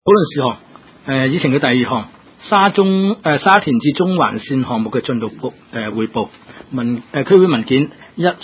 討論事項，議程嘅第二項，沙田至中環線項目嘅進度匯報，區會文件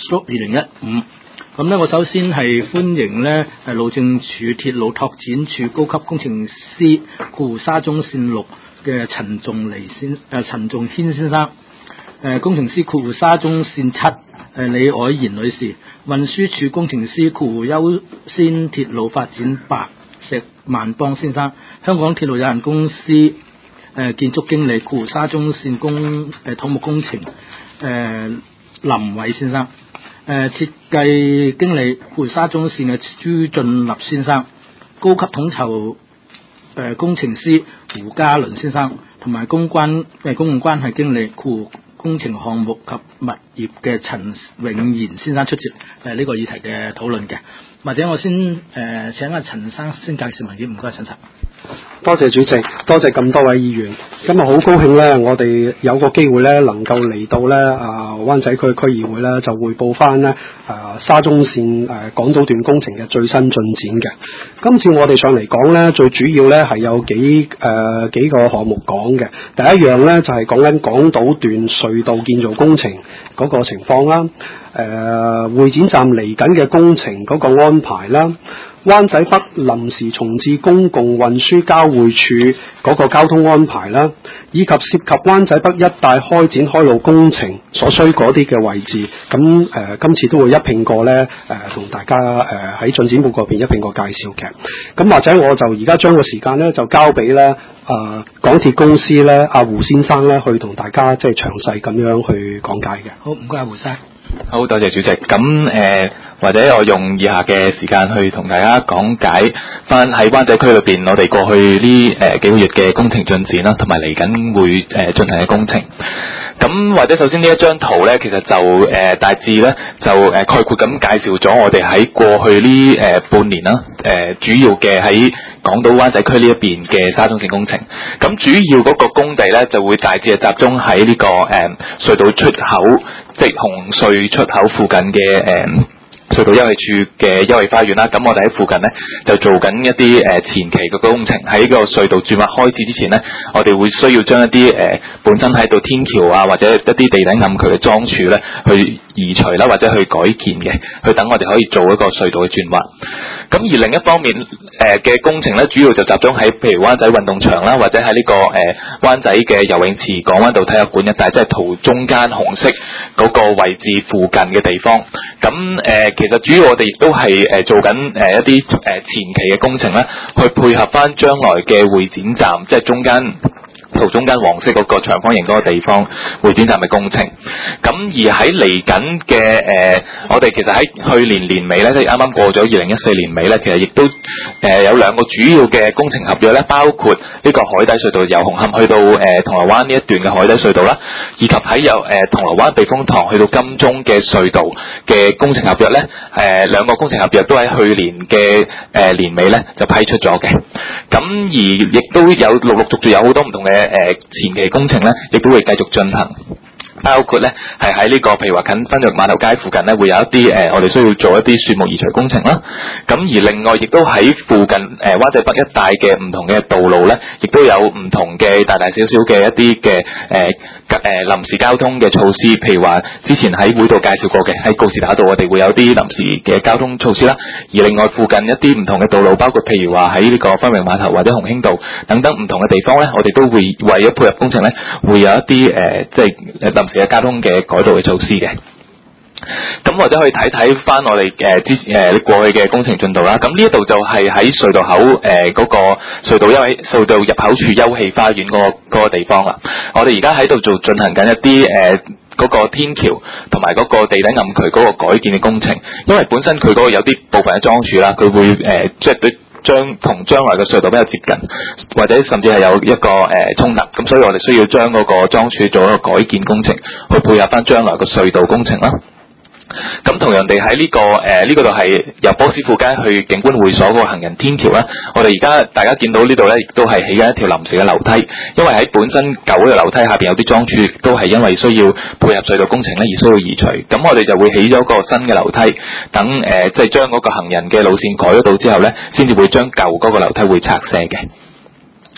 1/2015。咁咧，我首先係歡迎咧路政署鐵路拓展處高級工程師沙中線6嘅陳仲軒先生，工程師沙中線7李藹賢女士，運輸署工程師優先鐵路發展8石萬邦先生，香港鐵路有限公司建築經理沙中線土木工程林偉先生，設計經理沙中線嘅朱俊立先生，高級統籌工程師胡嘉倫先生，同埋公共關係經理工程項目及物業嘅陳永賢先生出席呢個議題嘅討論嘅。或者我先請阿陳生先介紹文件，唔該陳生。 多謝主席，多謝咁多位議員。今日好高興咧，我哋有個機會咧，能夠嚟到咧灣仔區區議會咧，就匯報翻咧沙中線港島段工程嘅最新進展嘅。今次我哋上嚟講咧，最主要咧係有幾個項目講嘅。第一樣咧就係講緊港島段隧道建造工程嗰個情況啦，會展站嚟緊嘅工程嗰個安排啦，灣仔北臨時重置公共運輸交匯處嗰個交通安排啦，以及涉及灣仔北一帶開展開路工程所需嗰啲嘅位置，咁今次都會一併過咧同大家喺進展報告入邊一併過介紹嘅。咁或者我就而家將個時間咧就交俾咧港鐵公司咧阿胡先生咧去同大家即係詳細咁樣去講解嘅。 好，唔該阿胡生。 好，多謝主席。咁或者我用以下嘅時間去同大家講解翻喺灣仔區裏邊，我哋過去呢幾個月嘅工程進展啦，同埋嚟緊會進行嘅工程。咁或者首先呢一張圖咧，其實就大致咧就概括咁介紹咗我哋喺過去呢半年啦，主要嘅喺港島灣仔區呢一邊嘅沙中線工程。咁主要嗰個工地咧就會大致係集中喺呢個隧道出口，即係紅隧出口附近嘅隧道休憩處嘅休憩花園啦。咁我哋喺附近呢，就做緊一啲前期嘅工程。喺個隧道鑽挖開始之前呢，我哋會需要將一啲本身喺度天橋啊或者一啲地底暗渠嘅樁柱呢去移除啦，或者去改建嘅，去等我哋可以做一個隧道嘅鑽挖。咁而另一方面嘅工程呢，主要就集中喺譬如灣仔運動場啦，或者喺呢個灣仔嘅游泳池港灣道體育館一帶，即係圖中間紅色嗰個位置附近嘅地方。咁其實主要我哋亦都係做緊一啲前期嘅工程咧，去配合翻將來嘅會展站，即係圖中間黃色嗰個長方形嗰個地方會展站嘅工程。咁而喺嚟緊嘅我哋其實喺去年年尾咧，即係啱啱過咗2014年尾咧，其實亦都有兩個主要嘅工程合約咧，包括呢個海底隧道由紅磡去到銅鑼灣呢一段嘅海底隧道啦，以及喺由銅鑼灣避風塘去到金鐘嘅隧道嘅工程合約咧，兩個工程合約都喺去年嘅年尾咧就批出咗嘅。咁而亦都有陸陸續續有好多唔同嘅前期工程咧，亦都會繼續進行。包括咧係喺呢個譬如話近分域碼頭街附近咧，會有一啲我哋需要做一啲樹木移除工程啦。咁而另外亦都喺附近灣仔北一帶嘅唔同嘅道路咧，亦都有唔同嘅大大小小嘅一啲嘅臨時交通嘅措施。譬如話之前喺會度介紹過嘅，喺告士打道我哋會有啲臨時嘅交通措施啦。而另外附近一啲唔同嘅道路，包括譬如話喺呢個分域碼頭或者鴻興道等等唔同嘅地方咧，我哋都會為咗配合工程咧，會有一啲即係臨時嘅交通嘅改道嘅措施嘅。咁或者可以睇翻我哋過去嘅工程進度啦。咁呢一度就係喺隧道口嗰個隧道入口處休憩花園嗰個地方啦。我哋而家喺度進行緊一啲嗰個天橋同埋嗰個地底暗渠嗰個改建嘅工程，因為本身佢嗰個有啲部分嘅樁柱啦，佢會即係同將來嘅隧道比較接近，或者甚至係有一個衝突，咁所以我哋需要將嗰個樁柱做一個改建工程，去配合翻將來嘅隧道工程啦。咁同樣地喺呢個度係由波斯富街去景觀會所嗰個行人天橋啦。我哋而家大家見到呢度咧，亦都係起緊一條臨時嘅樓梯，因為喺本身舊嘅樓梯下邊有啲樁柱，亦都係因為需要配合隧道工程咧而需要移除。咁我哋就會起咗個新嘅樓梯，等即係將嗰個行人嘅路線改咗到之後咧，先至會將舊嗰個樓梯會拆卸嘅。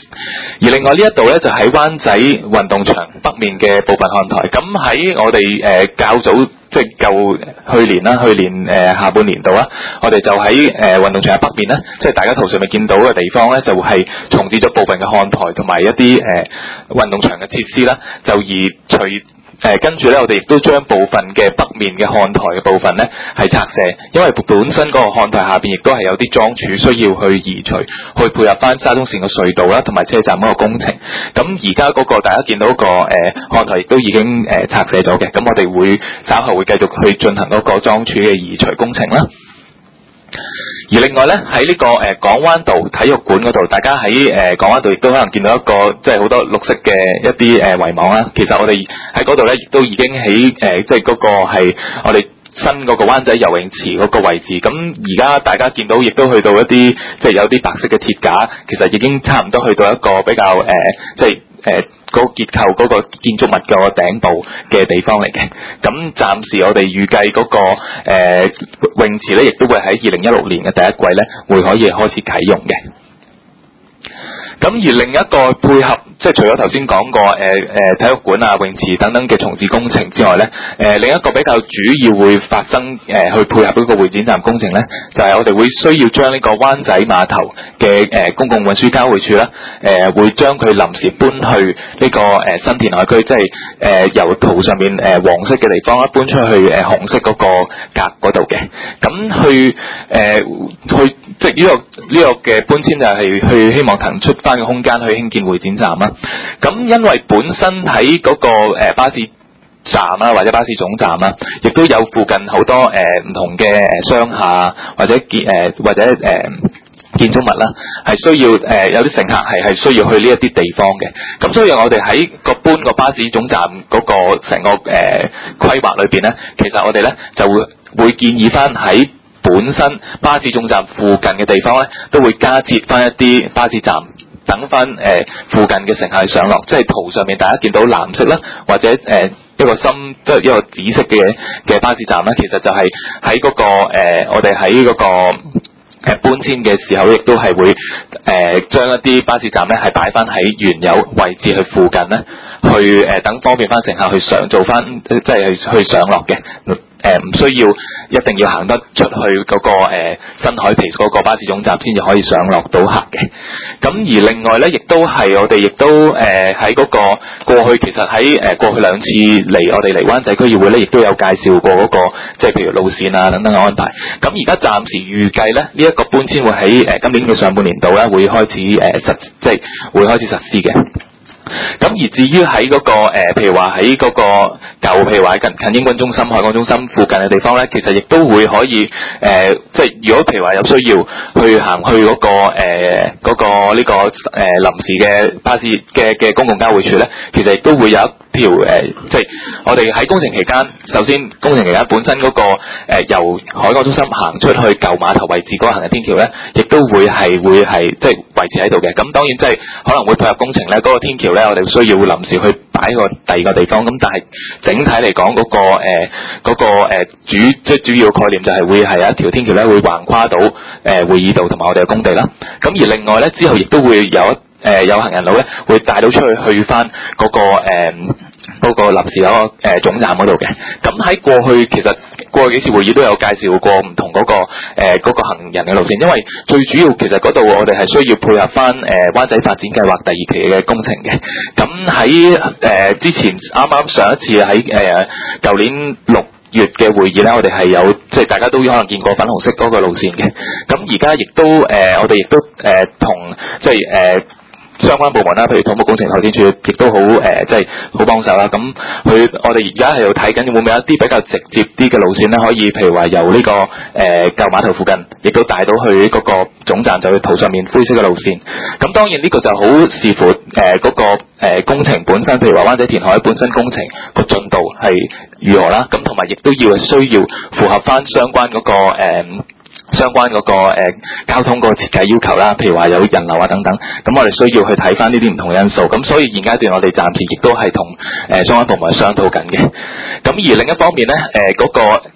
而另外呢一度咧就喺灣仔運動場北面嘅部分看台。咁喺我哋較早即係去年下半年度啊，我哋就喺運動場嘅北面咧，即係大家圖上面見到嘅地方咧，就係重置咗部分嘅看台同埋一啲運動場嘅設施啦。就跟住咧，我哋亦都將部分嘅北面嘅看台嘅部分咧係拆卸，因為本身嗰個看台下邊亦都係有啲樁柱需要去移除，去配合翻沙中線嘅隧道啦，同埋車站嗰個工程。咁而家嗰個大家見到個看台亦都已經拆卸咗嘅，咁我哋會稍後會繼續去進行嗰個樁柱嘅移除工程啦。而另外咧喺呢個港灣道體育館嗰度，大家喺港灣道亦都可能見到一個即係好多綠色嘅一啲圍網啦。其實我哋喺嗰度咧亦都已經喺即係嗰個係我哋新嗰個灣仔游泳池嗰個位置。咁而家大家見到亦都去到一啲即係有啲白色嘅鐵架，其實已經差唔多去到一個比較即係嗰個結構嗰個建築物嘅頂部嘅地方嚟嘅。咁暫時我哋預計嗰個泳池咧，亦都會喺2016年嘅第一季咧，會可以開始啟用嘅。咁而另一個配合，即係除咗頭先講過體育館啊、泳池等等嘅重置工程之外咧，另一個比較主要會發生去配合呢個會展站工程咧，就係我哋會需要將呢個灣仔碼頭嘅公共運輸交匯處啦，會將佢臨時搬去呢個新填海區，即係由圖上面黃色嘅地方搬出去紅色嗰個格嗰度嘅。咁去即係呢個嘅搬遷就係去希望騰出翻個空間去興建會展站啦。咁因為本身喺嗰個巴士站啦，或者巴士總站啦，亦都有附近好多唔同嘅商廈或者建築物啦，係需要有啲乘客係需要去呢一啲地方嘅。咁所以我哋喺搬個巴士總站嗰個成個規劃裏邊咧，其實我哋咧就會建議翻喺本身巴士總站附近嘅地方咧，都會加設翻一啲巴士站，等翻附近嘅乘客去上落。即係圖上面大家見到藍色啦，或者一個即係一個紫色嘅巴士站啦，其實就係喺嗰個我哋喺嗰個搬遷嘅時候，亦都係會將一啲巴士站咧係擺翻喺原有位置去附近咧，去等方便翻乘客去做翻即係去上落嘅。唔需要一定要行得出去嗰個新海皮嗰個巴士總站先至可以上落到客嘅。咁而另外咧，亦都係我哋亦都喺嗰個過去，其實喺過去兩次我哋嚟灣仔區議會咧，亦都有介紹過嗰個即係譬如路線啊等等嘅安排。咁而家暫時預計咧，呢一個搬遷會喺今年嘅上半年度咧會開始即係會開始實施嘅。咁而至於喺嗰個譬如話喺嗰個譬如話近英軍中心、海港中心附近嘅地方咧，其實亦都會可以即係如果譬如話有需要去行去嗰個呢個臨時嘅巴士嘅公共交匯處咧，其實亦都會有一條即係我哋喺工程期間，首先工程期間本身嗰個由海港中心行出去舊碼頭位置嗰個行人天橋咧，亦都會係即係維持喺度嘅。咁當然即係可能會配合工程咧，嗰個天橋咧，我哋需要臨時去擺個第二個地方。咁但係整體嚟講，嗰個主要概念就係會係一條天橋咧，會橫跨到會議道同埋我哋嘅工地啦。咁而另外咧，之後亦都會有行人路咧，會帶到出去翻嗰個臨時嗰個總站嗰度嘅。咁喺過去其實過去幾次會議都有介紹過唔同嗰個行人嘅路線，因為最主要其實嗰度我哋係需要配合翻灣仔發展計劃第2期嘅工程嘅。咁喺之前啱啱上一次喺舊年6月嘅會議咧，我哋係有即係大家都可能見過粉紅色嗰個路線嘅。咁而家亦都我哋亦都同即係相關部門啦，譬如土木工程拓展署亦都好即係好幫手啦。咁我哋而家係度睇緊會唔會有一啲比較直接啲嘅路線咧，可以譬如話由呢個舊碼頭附近，亦都帶到去嗰個總站，就去圖上面灰色嘅路線。咁當然呢個就好視乎嗰個工程本身，譬如話灣仔填海本身工程個進度係如何啦。咁同埋亦都要需要符合翻相關嗰個交通嗰個設計要求啦，譬如話有人流啊等等，咁我哋需要去睇翻呢啲唔同嘅因素。咁所以現階段我哋暫時亦都係同相關部門商討緊嘅。咁而另一方面咧，嗰個即係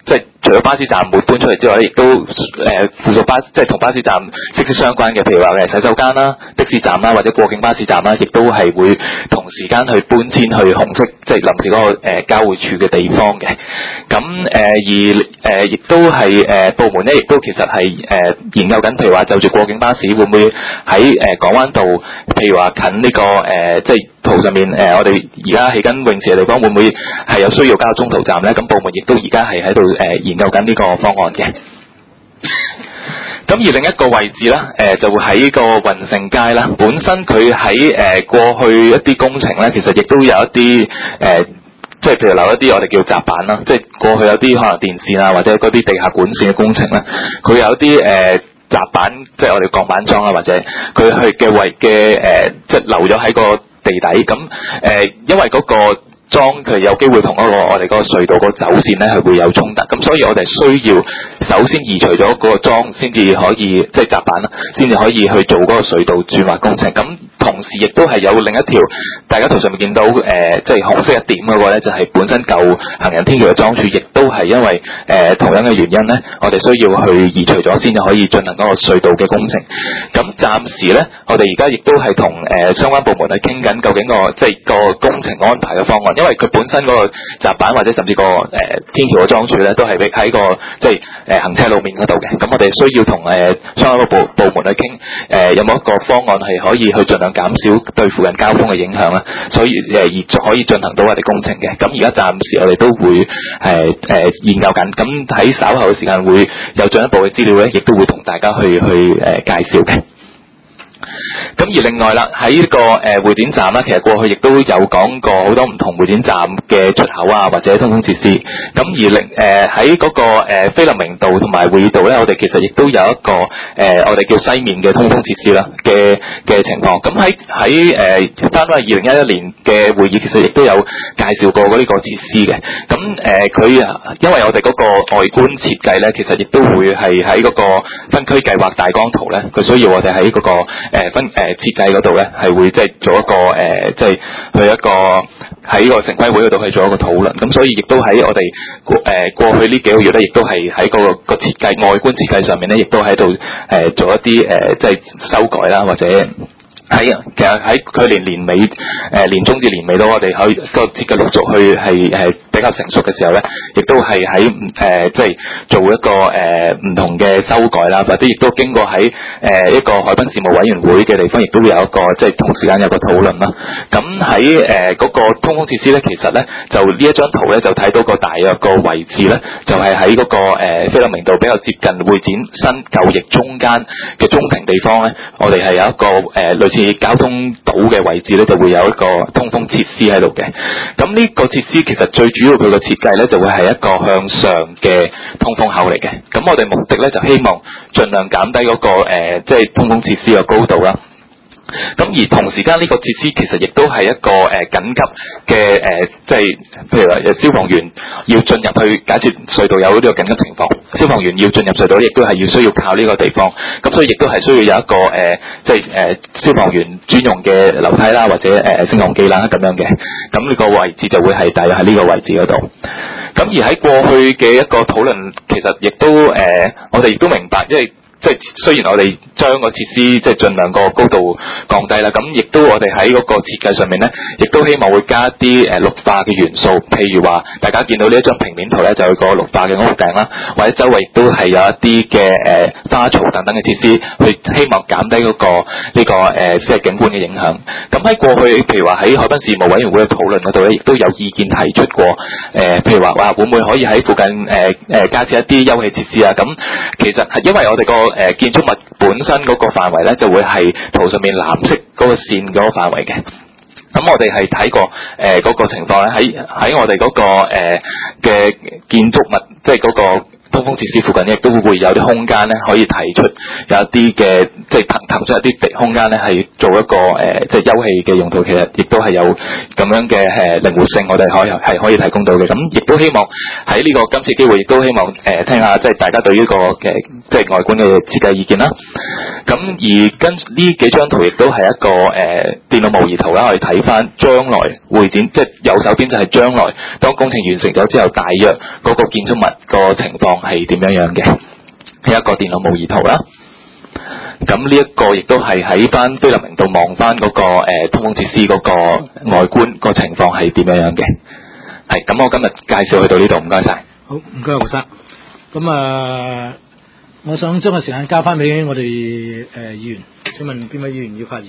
除咗巴士站會搬出嚟之外咧，亦都附屬即係同巴士站息息相關嘅，譬如話洗手間啦、的士站啦或者過境巴士站啦，亦都係會同時間去搬遷去紅色即係臨時嗰個交匯處嘅地方嘅。咁而亦都係部門咧，亦都其實係研究緊，譬如話就住過境巴士會唔會喺港灣道，譬如話近呢個即係圖上面我哋而家起緊泳池嘅地方，會唔會係有需要加中途站咧？咁部門亦都而家係喺度研究緊呢個方案嘅。咁而另一個位置啦，就會喺個運勝街啦。本身佢喺過去一啲工程咧，其實亦都有一啲即係譬如留一啲我哋叫閘板啦，即係過去有啲可能電線啊或者嗰啲地下管線嘅工程咧，佢有啲閘板，即係我哋鋼板樁啊，或者佢去嘅位嘅即係留咗喺個地底。咁因為嗰個樁佢有機會同嗰個我哋嗰個隧道個走線咧係會有衝突，咁所以我哋需要首先移除咗嗰個樁先至可以，即係閘板啦，先至可以去做嗰個隧道鑽挖工程。咁同時亦都係有另一條大家圖上面見到即係紅色一點嗰個咧，就係本身舊行人天橋嘅樁柱，亦都係因為同樣嘅原因咧，我哋需要去移除咗先至可以進行嗰個隧道嘅工程。咁暫時咧，我哋而家亦都係同相關部門去傾緊究竟即係個工程安排嘅方案，因為佢本身嗰個閘板或者甚至個天橋嘅樁柱咧，都係喺個即係行車路面嗰度嘅。咁我哋需要同相關部門去傾有冇一個方案係可以去盡量減少對附近交通嘅影響啦，所以而可以進行到我哋工程嘅。咁而家暫時我哋都會研究緊，咁喺稍後嘅時間會有進一步嘅資料咧，亦都會同大家去介紹嘅。咁而另外啦，喺呢個匯點站啦，其實過去亦都有講過好多唔同匯點站嘅出口啊，或者通風設施。咁而喺嗰個菲林明道同埋會議道咧，我哋其實亦都有一個我哋叫西面嘅通風設施啦嘅情況。咁喺翻返去2011年嘅會議，其實亦都有介紹過呢個設施嘅。咁佢因為我哋嗰個外觀設計咧，其實亦都會係喺嗰個分區計劃大綱圖咧，佢需要我哋喺嗰個設計嗰度咧，係會即係做一個即係去一個喺個城規會嗰度去做一個討論。咁所以亦都喺我哋過去呢幾個月咧，亦都係喺個設計外觀設計上面咧，亦都喺度做一啲即係修改啦，或者其實喺去年尾年中至年尾到，我哋可以個設計陸續去係比較成熟嘅時候咧，亦都係喺即係做一個唔同嘅修改啦，或者亦都經過喺一個海濱事務委員會嘅地方，亦都會有一個即係同時間有個討論啦。咁喺嗰個通風設施咧，其實咧就呢一張圖咧就睇到個大約個位置咧，就係喺嗰個菲林明道比較接近會展新舊翼中間嘅中庭地方咧，我哋係有一個類似交通島嘅位置咧，就會有一個通風設施喺度嘅。咁呢個設施其實最主要佢個設計咧，就會係一個向上嘅通風口嚟嘅。咁我哋目的咧就希望盡量減低嗰個即係通風設施嘅高度啦。咁而同時間呢個設施其實亦都係一個緊急嘅即係譬如話消防員要進入去，假設隧道有呢個緊急情況，消防員要進入隧道，亦都係要需要靠呢個地方。咁所以亦都係需要有一個即係消防員專用嘅樓梯啦，或者升降機啦咁樣嘅。咁呢個位置就會係大約喺呢個位置嗰度。咁而喺過去嘅一個討論，其實亦都我哋亦都明白，因為即係雖然我哋將個設施即係盡量個高度降低啦，咁亦都我哋喺嗰個設計上面咧，亦都希望會加啲綠化嘅元素，譬如話大家見到呢一張平面圖咧，就有個綠化嘅屋頂啦，或者周圍亦都係有一啲嘅花槽等等嘅設施，去希望減低嗰個呢個即係景觀嘅影響。咁喺過去譬如話喺海濱事務委員會嘅討論嗰度咧，亦都有意見提出過譬如話會唔會可以喺附近加設一啲休憩設施啊？咁其實係因為我哋個建築物本身嗰個範圍咧，就會係圖上面藍色嗰個線嗰個範圍嘅。咁我哋係睇過嗰個情況咧，喺我哋嗰個嘅建築物，即係嗰個通風設施附近亦都會有啲空間咧，可以提出有一啲嘅即係騰出一啲空間咧，係做一個即係休憩嘅用途。其實亦都係有咁樣嘅靈活性，我哋可以提供到嘅。咁亦都希望喺呢個今次機會，亦都希望聽下即係大家對呢個嘅即係外觀嘅設計意見啦。咁而跟呢幾張圖亦都係一個電腦模擬圖啦，我哋睇翻將來會展，即係右手邊就係將來當工程完成咗之後，大約嗰個建築物個情況係點樣嘅，係一個電腦模擬圖啦。咁呢一個亦都係喺翻菲林明道望翻嗰個通風設施嗰個外觀個情況係點樣嘅。係咁，我今日介紹去到呢度，唔該晒。 好，唔該胡生。咁我想將個時間交翻俾我哋議員，請問邊位議員要發言？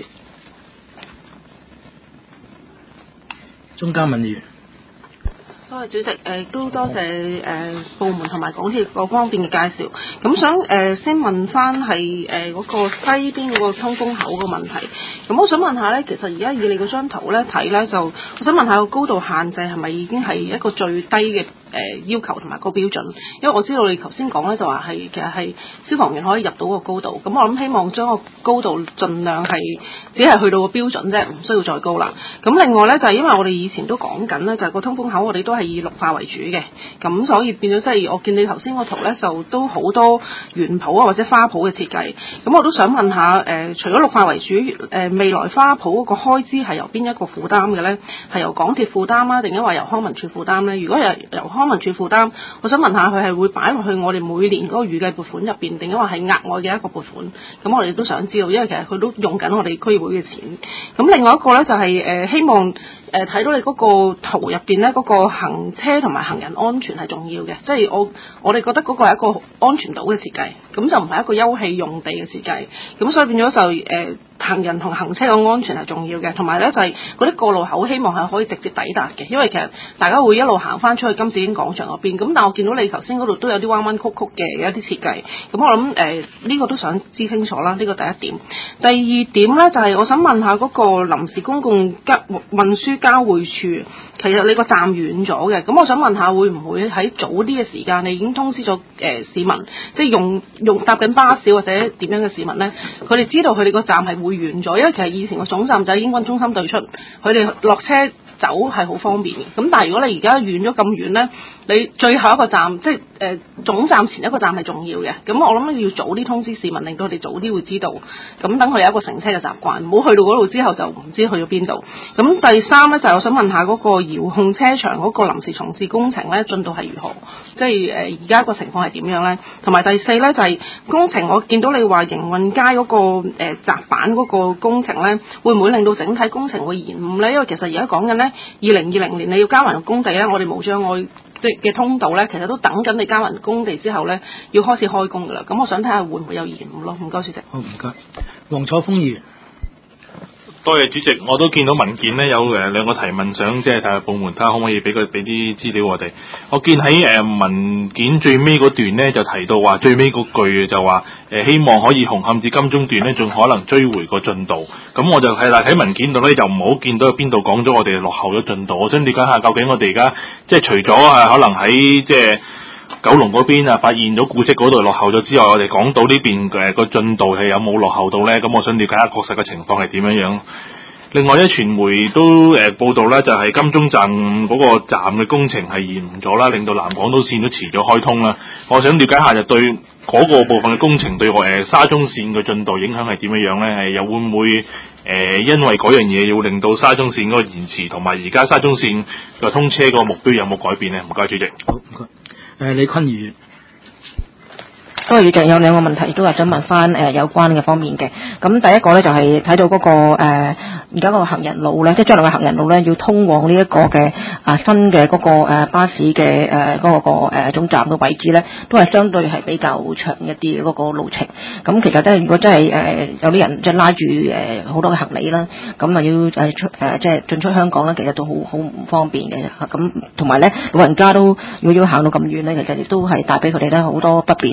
鍾嘉敏議員。 多謝主席，都多謝部門同埋港鐵各方面嘅介紹。咁想先問翻係嗰個西邊嗰個通風口個問題。咁我想問下咧，其實而家以你嗰張圖咧睇咧，就我想問下個高度限制係咪已經係一個最低嘅要求同埋個標準？因為我知道你頭先講咧就話係其實係消防員可以入到個高度。咁我諗希望將個高度盡量係只係去到個標準啫，唔需要再高啦。咁另外咧就係因為我哋以前都講緊咧，就係個通風口我哋都係以綠化為主嘅，咁所以變咗即係我見你頭先個圖咧，就都好多園圃啊或者花圃嘅設計。咁我都想問下除咗綠化為主，未來花圃嗰個開支係由邊一個負擔嘅咧？係由港鐵負擔啊，定係話由康文署負擔咧？如果由康文署負擔，我想問下佢係會擺落去我哋每年嗰個預計撥款入邊，定係話係額外嘅一個撥款？咁我哋都想知道，因為其實佢都用緊我哋區議會嘅錢。咁另外一個咧就係希望睇到你嗰個圖入邊咧，嗰個行車同埋行人安全係重要嘅，即係我哋覺得嗰個係一個安全島嘅設計，咁就唔係一個休憩用地嘅設計，咁所以變咗就行人同行車嘅安全係重要嘅，同埋咧就係嗰啲過路口希望係可以直接抵達嘅，因為其實大家會一路行翻出去金紫荊廣場嗰邊，咁但係我見到你頭先嗰度都有啲彎彎曲曲嘅一啲設計，咁我諗呢個都想知清楚啦，呢個第一點。第二點咧就係我想問下嗰個臨時公共運輸交匯處，其實你個站遠咗嘅，咁我想問下會唔會喺早啲嘅時間你已經通知咗市民，即係用搭緊巴士或者點樣嘅市民咧，佢哋知道佢哋個站係會遠咗，因為其實以前個總站就喺英軍中心對出，佢哋落車走係好方便嘅。咁但係如果你而家遠咗咁遠咧，你最後一個站即係總站前一個站係重要嘅。咁我諗要早啲通知市民，令到佢哋早啲會知道，咁等佢有一個乘車嘅習慣，唔好去到嗰度之後就唔知去咗邊度。咁第三咧就係我想問下嗰個遙控車場嗰個臨時重置工程咧進度係如何？即係而家個情況係點樣咧？同埋第四咧就係工程，我見到你話營運街嗰個閘板嗰個工程咧，會唔會令到整體工程會延誤咧？因為其實而家講緊咧2020年你要交還工地咧，我哋無障礙嘅通道咧，其實都等緊你交還工地之後咧，要開始開工噶啦。咁我想睇下會唔會有延誤咯？唔該，主席。 好，唔該。黃楚鋒議員。 多謝主席，我都見到文件咧有兩個提問，想即係睇下部門睇下可唔可以俾啲資料我哋。我見喺文件最尾嗰段咧就提到話，最尾嗰句就話希望可以紅磡至金鐘段咧仲可能追回個進度。咁我就係啦，喺文件度咧就唔好見到有邊度講咗我哋落後咗進度。我想了解下究竟我哋而家即係除咗可能喺即係九龍嗰邊發現咗古蹟嗰度落後咗之外，我哋港島呢邊個進度係有冇落後到呢？咁我想了解下確實嘅情況係點樣。另外傳媒都報道咧，就係金鐘站嗰個站嘅工程係延誤咗啦，令到南港島線都遲咗開通啦。我想了解下就對嗰個部分嘅工程對沙中線嘅進度影響係點樣呢？又會唔會因為嗰樣嘢要令到沙中線嗰個延遲，同埋而家沙中線嘅通車個目標有冇改變呢？唔該，主席。 好，唔該。李坤議員。 多謝主席，有兩個問題都係想問翻有關嘅方面嘅。咁第一個咧就係睇到嗰個而家嗰個行人路咧，即係將來嘅行人路咧，要通往呢一個嘅新嘅嗰個巴士嘅嗰個總站嘅位置咧，都係相對係比較長一啲嘅嗰個路程。咁其實咧，如果真係有啲人即係拉住好多嘅行李啦，咁啊要即係進出香港咧，其實都好唔方便嘅。咁同埋咧，老人家都如果要行到咁遠咧，其實亦都係帶俾佢哋咧好多不便啦。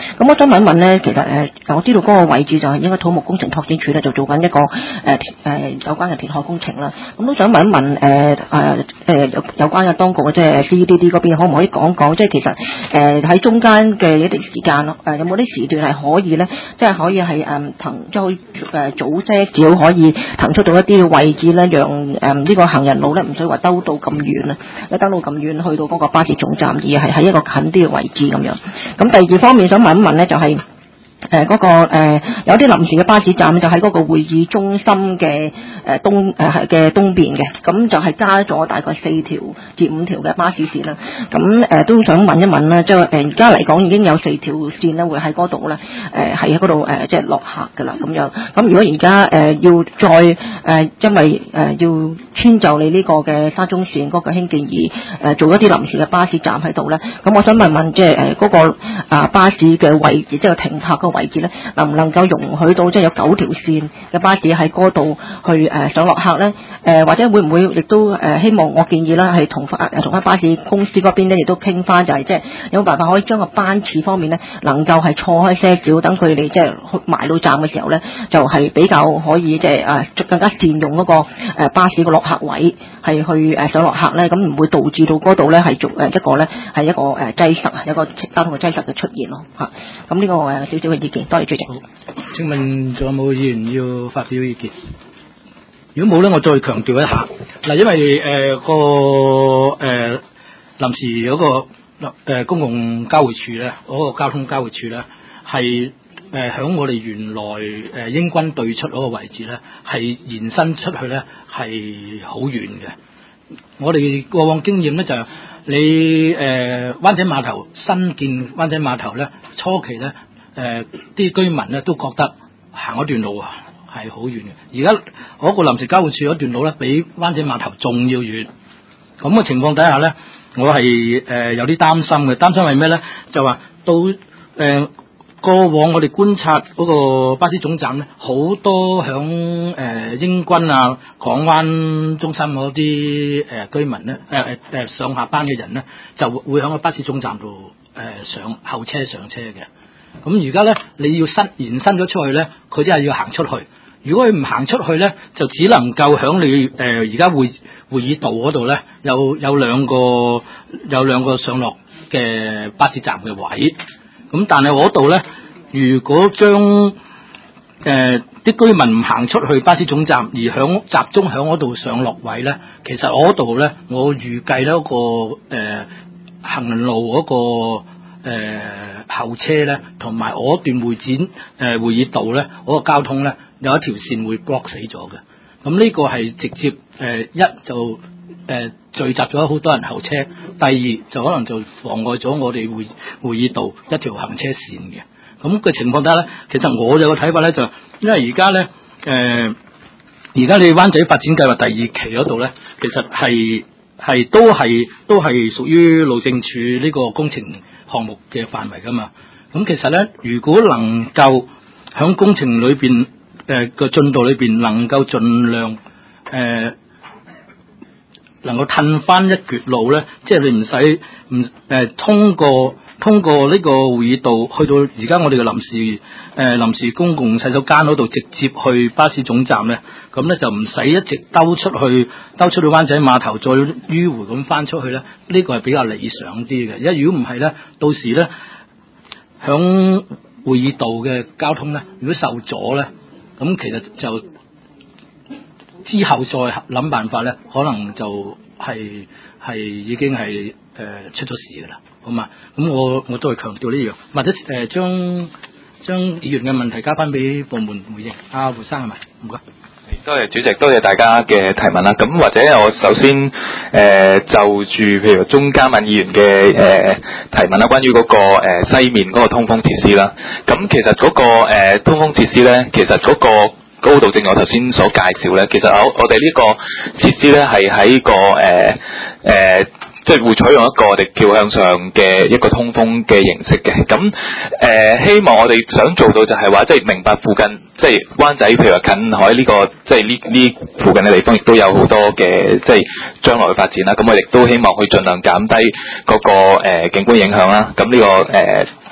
咁我想問一問咧，其實我知道嗰個位置就係應該土木工程拓展署咧就做緊一個有關嘅填海工程啦。咁都想問一問有關嘅當局即係 CEDD 嗰邊，可唔可以講講，即係其實喺中間嘅一段時間咯，有冇啲時段係可以咧，即係可以係即係可以早些少可以騰出到一啲嘅位置咧，讓呢個行人路咧唔使話兜到咁遠啊，兜到咁遠去到嗰個巴士總站，而係喺一個近啲嘅位置咁樣。咁第二方面想問一問咧，就係有啲臨時嘅巴士站就喺嗰個會議中心嘅東邊嘅，咁就係加咗大概4條至5條嘅巴士線啦。咁都想問一問啦，即係而家嚟講已經有4條線咧會喺嗰度咧，係喺嗰度即係落客噶啦咁樣。咁如果而家要再因為要遷就你呢個嘅沙中線嗰個興建而做一啲臨時嘅巴士站喺度咧，咁我想問問即係嗰個巴士嘅位置，即係停泊個位置咧，能唔能夠容許到即係有9條線嘅巴士喺嗰度去上落客咧？或者會唔會亦都希望我建議啦，係同翻巴士公司嗰邊咧，亦都傾翻，就係即係有冇辦法可以將個班次方面咧，能夠係錯開些少，等佢哋即係埋到站嘅時候咧，就係比較可以即係更加善用嗰個巴士個落客位，係去上落客咧，咁唔會導致到嗰度咧係做一個咧係一個擠塞啊，有個交通嘅擠塞嘅出現咯嚇。咁呢個少少嘅意見，多謝主席。 請問仲有冇議員要發表意見？如果冇咧，我再強調一下嗱，因為臨時嗰個公共交匯處咧，嗰個交通交匯處咧係響我哋原來英軍對出嗰個位置咧，係延伸出去咧係好遠嘅。我哋過往經驗咧就係你灣仔碼頭新建灣仔碼頭咧，初期咧啲居民咧都覺得行嗰段路啊係好遠嘅。而家嗰個臨時交匯處嗰段路咧，比灣仔碼頭仲要遠。咁嘅情況底下咧，我係有啲擔心嘅。擔心係咩咧？就話到過往我哋觀察嗰個巴士總站咧，好多響英軍啊、港灣中心嗰啲居民咧，上下班嘅人咧，就會響個巴士總站度上候車上車嘅。咁而家咧，你要延伸咗出去咧，佢真係要行出去。如果佢唔行出去咧，就只能夠響你而家會議道嗰度咧，有兩個上落嘅巴士站嘅位。咁但係嗰度咧，如果將啲居民唔行出去巴士總站，而集中響嗰度上落位咧，其實嗰度咧，我預計咧嗰個行人路嗰個候車咧，同埋嗰段會議道咧，嗰個交通咧，有一條線會 block 死咗嘅。咁呢個係直接一就聚集咗好多人候車，第二就可能就妨礙咗我哋會議道一條行車線嘅。咁嘅情況底下咧，其實我有個睇法咧，就因為而家咧而家你灣仔發展計劃第2期嗰度咧，其實都係屬於路政署呢個工程項目嘅範圍噶嘛。咁其實咧，如果能夠響工程裏邊個進度裏邊能夠盡量能夠褪翻一橛路咧，即係你唔使通過呢個會議道去到而家我哋嘅臨時公共洗手間嗰度直接去巴士總站咧，咁咧就唔使一直兜出去灣仔碼頭再迂迴咁翻出去咧，呢個係比較理想啲嘅。因為如果唔係咧，到時咧響會議道嘅交通咧，如果受阻咧，咁其實就之後再諗辦法咧，可能就係已經係出咗事噶啦，好嘛？咁我都係強調呢樣，或者將議員嘅問題交翻俾部門回應。阿胡生係咪？唔該。 多謝主席，多謝大家嘅提問啦。咁或者我首先就住譬如鍾嘉敏議員嘅提問啦，關於嗰個西面嗰個通風設施啦。咁其實嗰個通風設施咧，其實嗰個高度正如我頭先所介紹咧，其實我哋呢個設施咧係喺個即係會採用一個我哋叫向上嘅一個通風嘅形式嘅。咁希望我哋想做到就係話，即係明白附近即係灣仔，譬如話近海呢個即係呢附近嘅地方，亦都有好多嘅即係將來嘅發展啦。咁我亦都希望去盡量減低嗰個景觀影響啦。咁呢個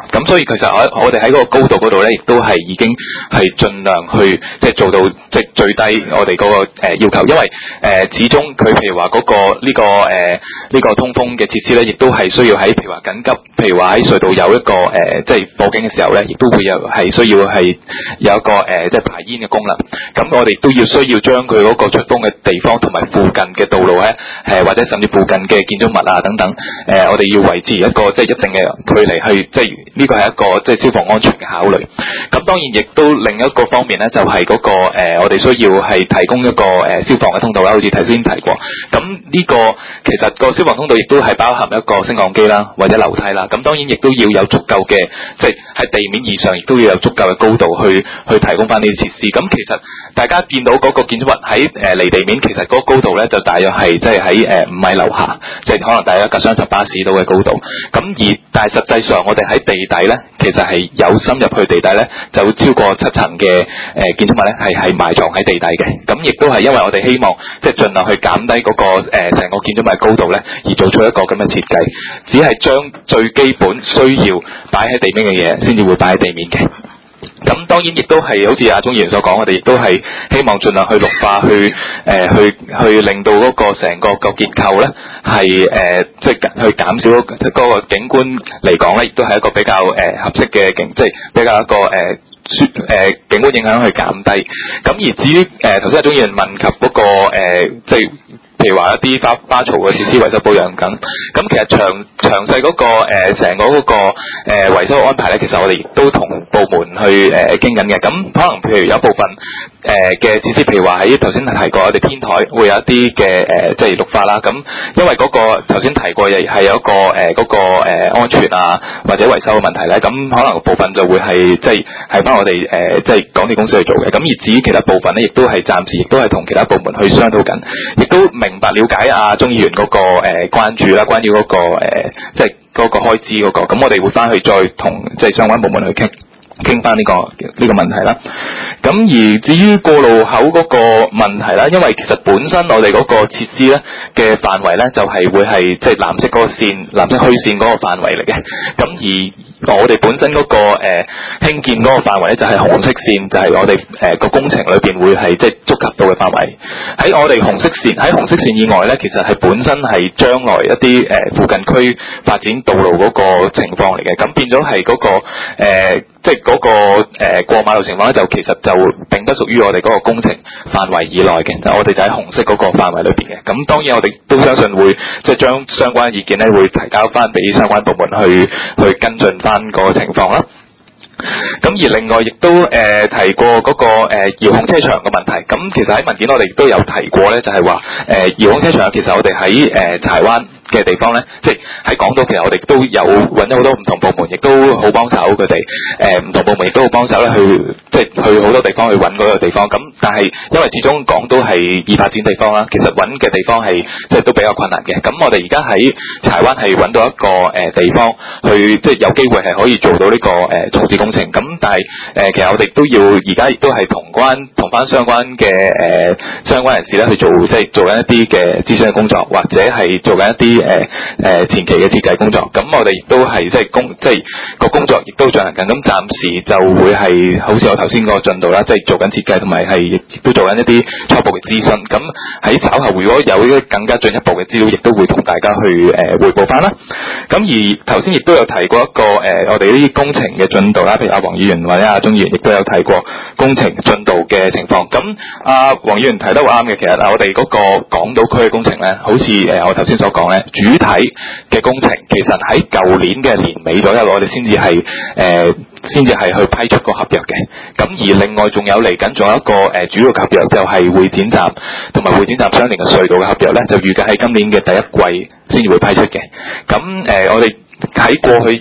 咁所以其實我哋喺嗰個高度嗰度咧，亦都係已經係盡量去即係做到即係最低我哋嗰個要求，因為始終佢譬如話嗰個呢個通風嘅設施咧，亦都係需要喺譬如話緊急，譬如話喺隧道有一個即係報警嘅時候咧，亦都會有係需要係有一個即係排煙嘅功能。咁我哋都需要將佢嗰個出風嘅地方同埋附近嘅道路咧，或者甚至附近嘅建築物啊等等，我哋要維持一個即係一定嘅距離去，即係呢個係一個即係消防安全嘅考慮。咁當然亦都另一個方面咧，就係嗰個我哋需要係提供一個消防嘅通道啦，好似頭先提過。咁呢個其實個消防通道亦都係包含一個升降機啦，或者樓梯啦。咁當然亦都要有足夠嘅，即係喺地面以上，亦都要有足夠嘅高度去提供翻呢啲設施。咁其實大家見到嗰個建築物喺離地面，其實嗰個高度咧就大約係即係喺5米樓下，即係可能大約一架雙層巴士到嘅高度。咁但係實際上我哋喺地底咧，其實係有深入去地底咧，就超過7層嘅建築物咧係埋藏喺地底嘅。咁亦都係因為我哋希望即係盡量去減低嗰個成個建築物嘅高度咧，而做出一個咁嘅設計，只係將最基本需要擺喺地面嘅嘢先至會擺喺地面嘅。咁當然亦都係好似阿鍾議員所講，我哋亦都係希望盡量去綠化，去令到嗰個成個結構咧係即係去減少嗰個景觀嚟講咧，亦都係一個比較合適嘅即係比較一個景觀影響去減低。咁而至於頭先阿鍾議員問及嗰個即係譬如話一啲花槽嘅設施維修保養緊，咁其實詳細嗰個成個嗰個維修安排咧，其實我哋亦都同部門去傾緊嘅。咁可能譬如有一部分嘅設施，譬如話喺頭先提過，我哋天台會有一啲嘅即係綠化啦。咁因為嗰個頭先提過係有一個嗰個安全啊或者維修嘅問題咧，咁可能部分就會係即係翻我哋即係港鐵公司去做嘅。咁而至於其他部分咧，亦都係暫時亦都係同其他部門去商討緊，亦都明白了解阿鍾議員嗰個關注啦，關於嗰個即係嗰個開支嗰個，咁我哋會翻去再同即係相關部門去傾翻呢個問題啦。咁而至於過路口嗰個問題啦，因為其實本身我哋嗰個設施咧嘅範圍咧就係會係即係藍色嗰個線、藍色虛線嗰個範圍嚟嘅。咁而我哋本身嗰個興建嗰個範圍咧就係紅色線，就係我哋個工程裏邊會係即係觸及到嘅範圍。喺我哋紅色線以外咧，其實係本身係將來一啲附近區發展道路嗰個情況嚟嘅。咁變咗係嗰個即係嗰個過馬路情況咧，就其實就並不屬於我哋嗰個工程範圍以內嘅，就我哋就喺紅色嗰個範圍裏邊嘅。咁當然我哋都相信會即係將相關意見咧會提交翻俾相關部門去跟進翻個情況啦。咁而另外亦都提過嗰個遙控車場嘅問題。咁其實喺文件我哋亦都有提過咧，就係話遙控車場其實我哋喺柴灣嘅地方咧，即係喺港島，其實我哋都有揾咗好多唔同部門，亦都好幫手佢哋。唔同部門亦都好幫手咧，即係去好多地方去揾嗰個地方。咁但係因為始終港島係易發展地方啦，其實揾嘅地方係即係都比較困難嘅。咁我哋而家喺柴灣係揾到一個地方去，即係有機會係可以做到呢個重置工程。咁但係其實我哋都要而家亦都係同翻相關嘅相關人士咧去做，即係做緊一啲嘅諮詢嘅工作，或者係做緊一啲前期嘅設計工作。咁我哋亦都係即係個工作亦都進行緊。咁暫時就會係好似我頭先嗰個進度啦，即係做緊設計，同埋係亦都做緊一啲初步嘅諮詢。咁喺稍後如果有一啲更加進一步嘅資料，亦都會同大家去匯報翻啦。咁而頭先亦都有提過一個我哋呢啲工程嘅進度啦，譬如阿黃議員或者阿鍾議員亦都有提過工程進度嘅情況。咁阿黃議員提得好啱嘅，其實我哋嗰個港島區嘅工程咧，好似我頭先所講咧，主體嘅工程其實喺舊年嘅年尾左右，我哋先至係去批出個合約嘅。咁而另外仲有嚟緊，仲有一個主要合約，就係會展站同埋會展站相連嘅隧道嘅合約咧，就預計喺今年嘅第一季先至會批出嘅。咁我哋喺過去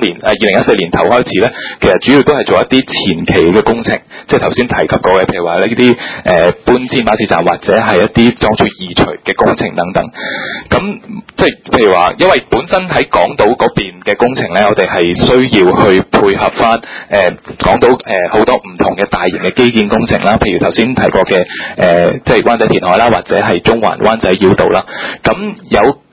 2014年頭開始咧，其實主要都係做一啲前期嘅工程，即係頭先提及過嘅，譬如話呢啲搬遷巴士站或者係一啲裝置移除嘅工程等等。咁即係譬如話，因為本身喺港島嗰邊嘅工程咧，我哋係需要去配合翻港島好多唔同嘅大型嘅基建工程啦，譬如頭先提過嘅即係灣仔填海啦，或者係中環灣仔繞道啦。咁有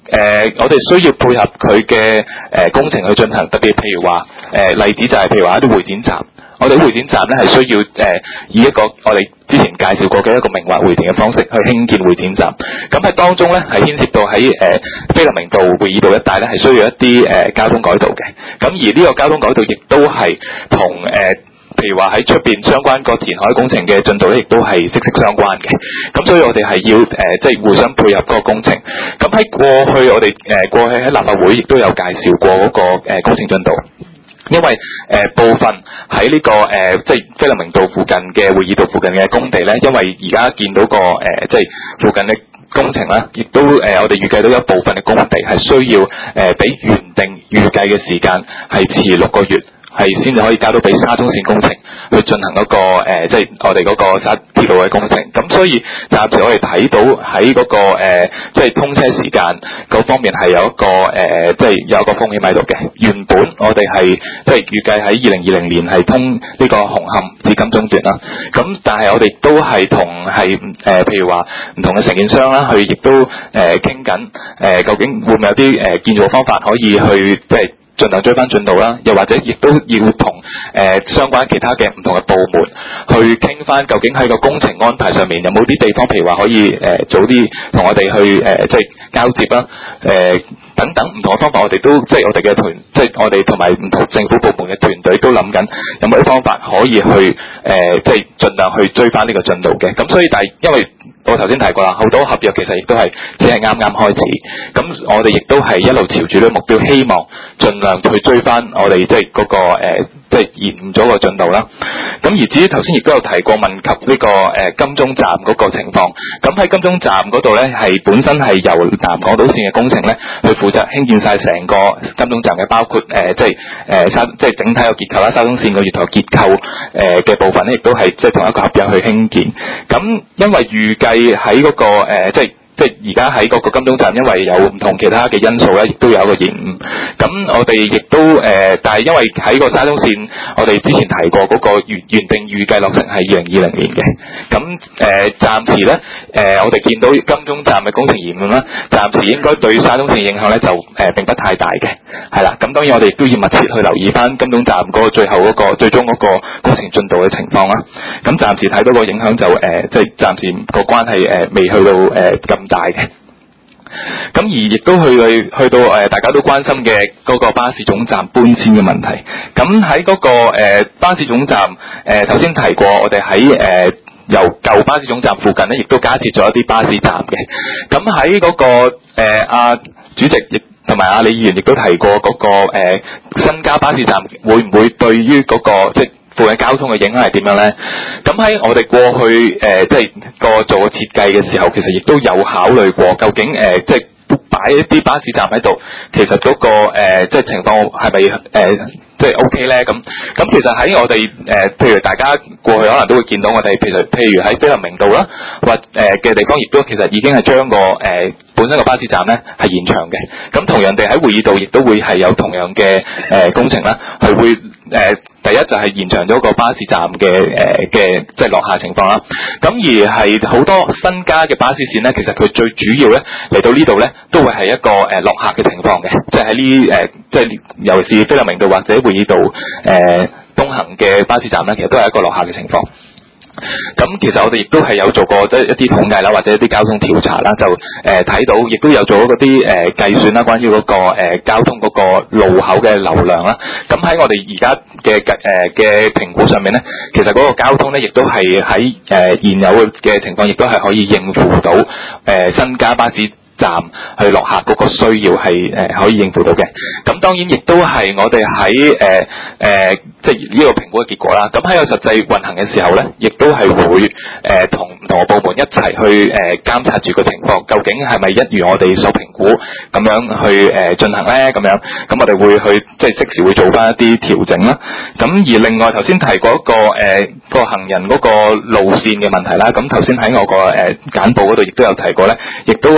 我哋需要配合佢嘅工程去進行，特別譬如話例子就係譬如話一啲會展站，我哋會展站咧係需要以一個我哋之前介紹過嘅一個明劃會展嘅方式去興建會展站。咁喺當中咧係牽涉到喺菲林明道、會議道一帶咧係需要一啲交通改道嘅。咁而呢個交通改道亦都係同譬如話喺出邊相關個填海工程嘅進度咧，亦都係息息相關嘅。咁所以我哋係要即係互相配合嗰個工程。咁喺過去我哋過去喺立法會亦都有介紹過嗰個工程進度。因為部分喺呢個即係菲林明道附近嘅會議道附近嘅工地咧，因為而家見到個即係附近嘅工程啦，亦都我哋預計到一部分嘅工地係需要比原定預計嘅時間係遲6個月。係先至可以交到俾沙中線工程去進行嗰個即係我哋嗰個沙鐵路嘅工程。咁所以暫時我哋睇到喺嗰個即係通車時間嗰方面係有一個即係有一個風險喺度嘅。原本我哋係即係預計喺2020年係通呢個紅磡至金鐘段啦。咁但係我哋都係同係譬如話唔同嘅承建商啦，佢亦都傾緊究竟會唔會有啲建造方法可以去即係盡量追翻進度啦，又或者亦都要同相關其他嘅唔同嘅部門去傾翻，究竟喺個工程安排上面有冇啲地方，譬如話可以早啲同我哋去即係交接啦，等等唔同嘅方法，我哋都即係我哋嘅團，即係我哋同埋唔同政府部門嘅團隊都諗緊有冇啲方法可以去即係盡量去追翻呢個進度嘅。咁所以但係因為我頭先提過啦，好多合約其實亦都係只係啱啱開始，咁我哋亦都係一路朝住呢個目標，希望盡量去追翻我哋即係嗰個即係延誤咗個進度啦。咁而至於頭先亦都有提過問及呢個金鐘站嗰個情況，咁喺金鐘站嗰度咧係本身係由南港島線嘅工程咧去負責興建晒成個金鐘站嘅，包括即係整體個結構啦，沙中線個月台結構嘅部分咧，亦都係即係同一個合約去興建。咁因為預計喺嗰個即係而家喺嗰個金鐘站，因為有唔同其他嘅因素咧，亦都有一個延誤。咁我哋亦都但係因為喺個沙中線，我哋之前提過嗰個原定預計落成係2020年嘅。咁暫時咧我哋見到金鐘站嘅工程延誤啦，暫時應該對沙中線影響咧就並不太大嘅，係啦。咁當然我哋亦都要密切去留意翻金鐘站嗰個最後嗰個最終嗰個工程進度嘅情況啦。咁暫時睇到個影響就即係暫時個關係未去到咁大嘅。咁而亦都去到大家都關心嘅嗰個巴士總站搬遷嘅問題。咁喺嗰個巴士總站頭先提過，我哋喺由舊巴士總站附近咧，亦都加設咗一啲巴士站嘅。咁喺嗰個主席亦同埋李議員亦都提過嗰個新加巴士站會唔會對於嗰個即係附近交通嘅影響係點樣咧？咁喺我哋過去即係個做個設計嘅時候，其實亦都有考慮過，究竟即係擺一啲巴士站喺度，其實嗰個即係情況係咪即係 OK 咧？咁其實喺我哋譬如大家過去可能都會見到我哋，譬如喺菲林明道啦，或嘅地方，亦都其實已經係將個本身個巴士站咧係延長嘅。咁同樣地喺會議道亦都會係有同樣嘅工程啦，係會第一就係延長咗個巴士站嘅即係落下情況啦。咁而係好多新加嘅巴士線咧，其實佢最主要咧嚟到呢度咧，都會係一個落客嘅情況嘅，即係喺呢即係尤其是菲林明道或者會議道東行嘅巴士站咧，其實都係一個落客嘅情況。咁其實我哋亦都係有做過即係一啲統計啦，或者一啲交通調查啦，就睇到亦都有做嗰啲計算啦，關於嗰個交通嗰個路口嘅流量啦。咁喺我哋而家嘅評估上面咧，其實嗰個交通咧，亦都係喺現有嘅情況，亦都係可以應付到新加巴士站去落客嗰個需要係可以應付到嘅。咁當然亦都係我哋喺即係呢個評估嘅結果啦。咁喺個實際運行嘅時候咧，亦都係會同唔同嘅部門一齊去監察住個情況，究竟係咪一如我哋所評估咁樣去進行咧？咁樣咁我哋會去即係適時會做翻一啲調整啦。咁而另外頭先提過一個行人嗰個路線嘅問題啦。咁頭先喺我個簡報嗰度亦都有提過咧，亦都喺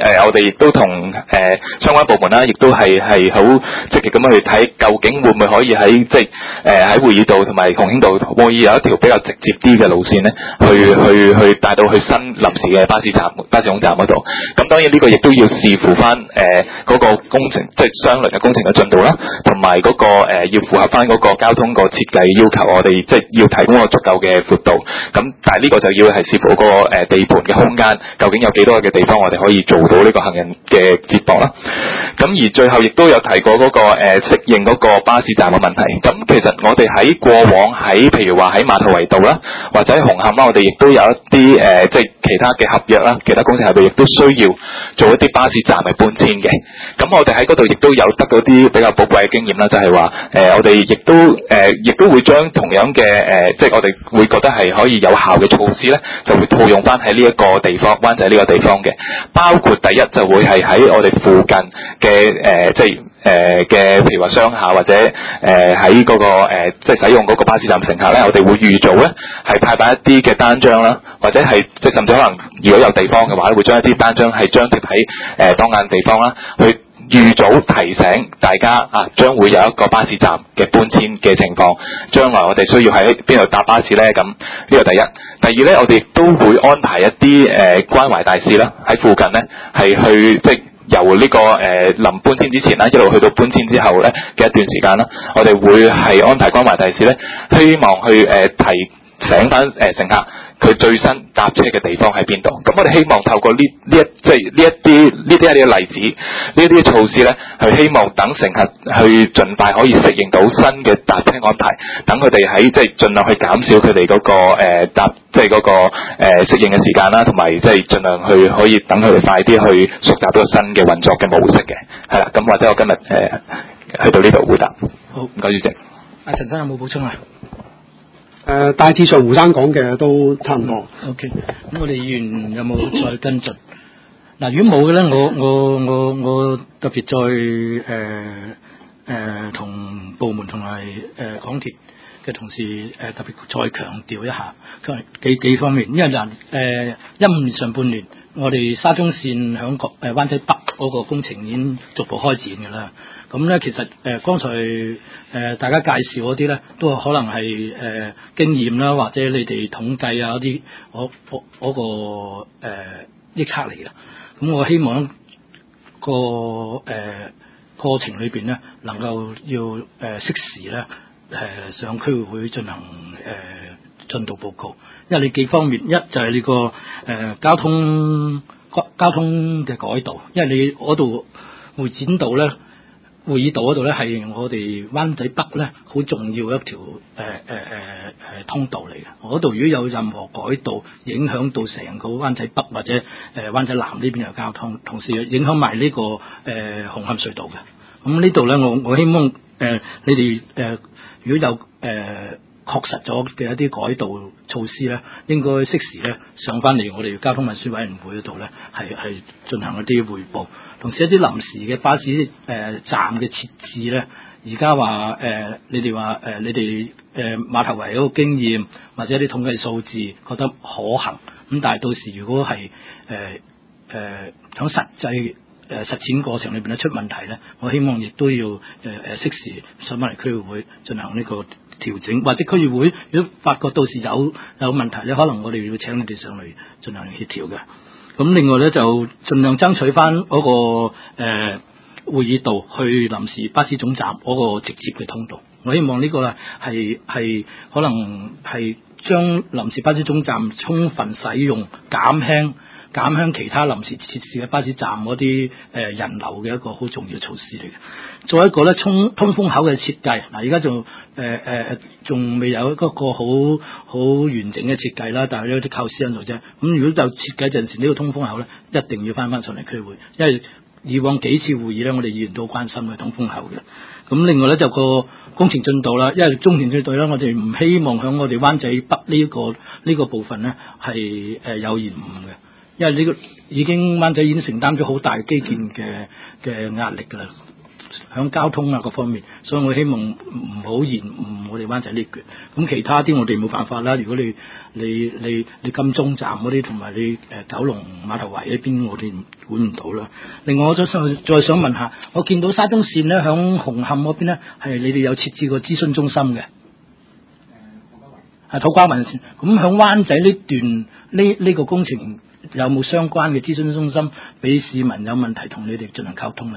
我哋亦都同相關部門啦，亦都係好積極咁樣去睇，究竟會唔會可以喺即係喺會議道同埋鴻興道可以有一條比較直接啲嘅路線咧，去帶到去新臨時嘅巴士總站嗰度。咁當然呢個亦都要視乎翻嗰個工程，即係相鄰嘅工程嘅進度啦，同埋嗰個要符合翻嗰個交通個設計要求，我哋即係要提供個足夠嘅闊度。咁但係呢個就要係視乎個地盤嘅空間，究竟有幾多嘅地方我哋可以做到呢個行人嘅接駁啦。咁而最後亦都有提過嗰個適應嗰個巴士站嘅問題。咁其實我哋喺過往譬如話喺馬頭圍道啦，或者喺紅磡啦，我哋亦都有一啲即係其他嘅合約啦，其他工程合約亦都需要做一啲巴士站嘅搬遷嘅。咁我哋喺嗰度亦都有得到啲比較寶貴嘅經驗啦，就係話我哋亦都會將同樣嘅即係我哋會覺得係可以有效嘅措施咧，就會套用翻喺呢一個地方，灣仔呢個地方嘅，包括第一就會係喺我哋附近嘅即係嘅譬如話商廈或者喺嗰個即係使用嗰個巴士站乘客咧，我哋會預早咧係派發一啲嘅單張啦，或者係即係甚至可能如果有地方嘅話，會將一啲單張係張貼喺當眼地方啦，去預早提醒大家將會有一個巴士站嘅搬遷嘅情況，將來我哋需要喺邊度搭巴士咧？咁呢個第一。第二咧，我哋都會安排一啲關懷大使啦，喺附近咧係去即係由呢個臨搬遷之前啦，一路去到搬遷之後咧嘅一段時間啦，我哋會係安排關懷大使咧，希望去提醒翻乘客佢最新搭車嘅地方喺邊度。咁我哋希望透過呢一啲例子，呢一啲措施咧，係希望等乘客去盡快可以適應到新嘅搭車安排，等佢哋喺即係盡量去減少佢哋嗰個搭即係嗰個適應嘅時間啦，同埋即係盡量去可以等佢哋快啲去熟習到新嘅運作嘅模式嘅。係啦，咁或者我今日去到呢度回答。好，唔該主席。 阿陳生有冇補充啊？ 大致上胡生講嘅都差唔多。 OK， 咁我哋議員有冇再跟進？嗱，如果冇嘅咧，我特別再同部門同埋港鐵嘅同事特別再強調一下幾方面，因為15年上半年我哋沙中線響灣仔北嗰個工程已經逐步開展嘅啦。咁咧其實剛才大家介紹嗰啲咧，都可能係經驗啦，或者你哋統計啊嗰啲嗰個臆測嚟嘅。咁我希望個過程裏邊咧，能夠要適時咧上區會進行進度報告，因為你幾方面，一就係你個交通嘅改道，因為你嗰度會展道咧。會議道嗰度咧係我哋灣仔北咧好重要一條通道嚟嘅。嗰度如果有任何改道，影響到成個灣仔北或者灣仔南呢邊嘅交通，同時影響埋呢個紅磡隧道嘅。咁呢度咧，我希望你哋如果有確實咗嘅一啲改道措施咧，應該適時咧上翻嚟我哋交通運輸委員會嗰度咧係進行一啲彙報。同時一啲臨時嘅巴士站嘅設置咧，而家話你哋話你哋馬頭圍嗰個經驗或者啲統計數字覺得可行，咁但係到時如果係響實際實踐過程裏邊咧出問題咧，我希望亦都要適時上翻嚟區議會進行呢個調整，或者區議會如果發覺到時有問題咧，可能我哋要請你哋上嚟進行協調嘅。咁另外咧就盡量爭取翻嗰個會議道去臨時巴士總站嗰個直接嘅通道。我希望呢個係可能係將臨時巴士總站充分使用，減輕其他臨時設施嘅巴士站嗰啲人流嘅一個好重要嘅措施嚟嘅。再一個咧，通風口嘅設計，嗱而家仲未有一個好完整嘅設計啦，但係有啲構思喺度啫。咁如果就設計陣時呢個通風口咧，一定要翻上嚟區會，因為以往幾次會議咧，我哋議員都好關心嘅通風口嘅。咁另外咧就個工程進度啦，因為工程進度咧，我哋唔希望響我哋灣仔北呢個部分咧係有延誤嘅。因為呢個已經灣仔已經承擔咗好大基建嘅壓力㗎啦， 響交通啊各方面，所以我希望唔好延誤我哋灣仔呢橛。咁其他啲我哋冇辦法啦。如果你金鐘站嗰啲同埋你九龍碼頭圍呢邊，我哋管唔到啦。另外我再想問下，我見到沙中線咧響紅磡嗰邊咧係你哋有設置個諮詢中心嘅。土瓜灣線，咁響灣仔呢段呢個工程有冇相關嘅諮詢中心俾市民有問題同你哋進行溝通咧？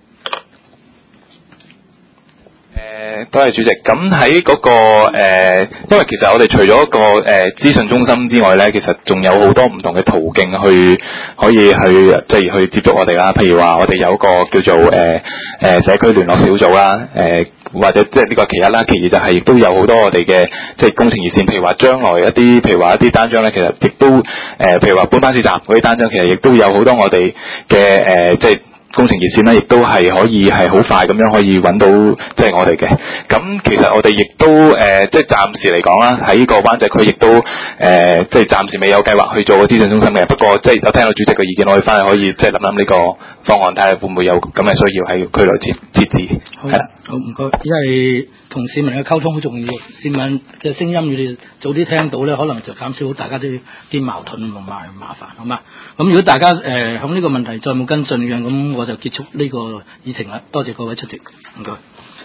多謝主席。咁喺嗰個因為其實我哋除咗個資訊中心之外咧，其實仲有好多唔同嘅途徑可以去即係去接觸我哋啦。譬如話我哋有一個叫做社區聯絡小組啦，或者即係呢個其一啦。其二就係亦都有好多我哋嘅即係工程熱線，譬如話將來譬如話一啲單張咧，其實亦都譬如話搬巴士站嗰啲單張，其實亦都有好多我哋嘅即係工程熱線咧，亦都係可以係好快咁樣可以揾到即係我哋嘅。咁其實我哋亦都即係暫時嚟講啦，喺個灣仔區亦都即係暫時未有計劃去做個資訊中心嘅。不過即係我聽到主席嘅意見，我哋翻去可以即係諗呢個方案，睇下會唔會有咁嘅需要喺區內設置。係啦， 好唔該，因為同市民嘅溝通好重要，市民嘅聲音你哋早啲聽到咧，可能就減少大家啲矛盾同埋麻煩，好嘛？咁如果大家響呢個問題再冇跟進嘅，咁我就結束呢個議程啦。多謝各位出席，唔該。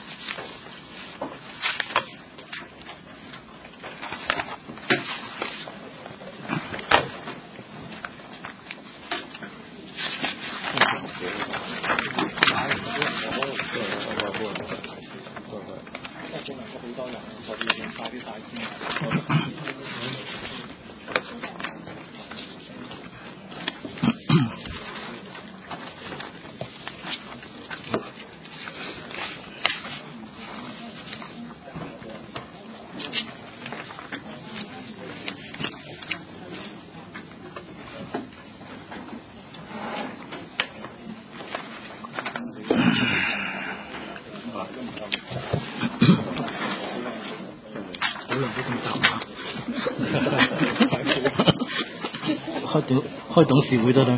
開董事會得啦。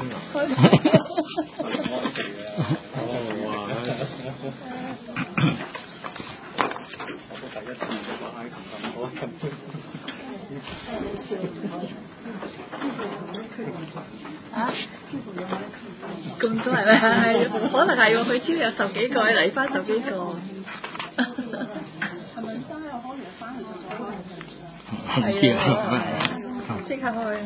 咁多係咪？係可能係喎，佢超有10幾個，嚟翻10幾個。係咪生有可能翻去就再開？係啊，即刻開。